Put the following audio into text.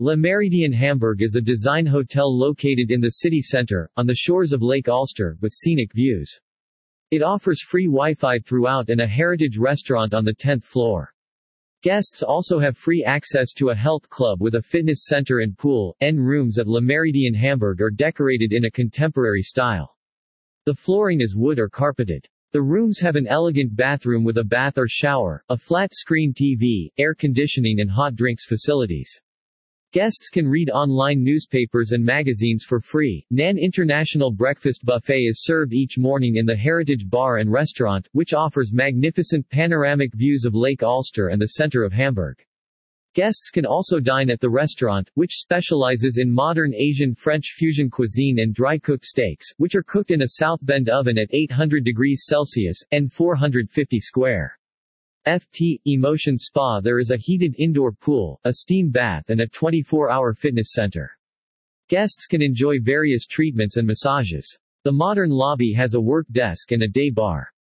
Le Méridien Hamburg is a design hotel located in the city center, on the shores of Lake Ulster, with scenic views. It offers free Wi-Fi throughout and a heritage restaurant on the 10th floor. Guests also have free access to a health club with a fitness center and pool. Rooms at Le Méridien Hamburg are decorated in a contemporary style. The flooring is wood or carpeted. The rooms have an elegant bathroom with a bath or shower, a flat-screen TV, air conditioning and hot drinks facilities. Guests can read online newspapers and magazines for free. Nan International Breakfast Buffet is served each morning in the Heritage Bar and Restaurant, which offers magnificent panoramic views of Lake Ulster and the center of Hamburg. Guests can also dine at the restaurant, which specializes in modern Asian French fusion cuisine and dry-cooked steaks, which are cooked in a South Bend oven at 800 degrees Celsius, and 450 square. Emotion Spa. There is a heated indoor pool, a steam bath and a 24-hour fitness center. Guests can enjoy various treatments and massages. The modern lobby has a work desk and a day bar.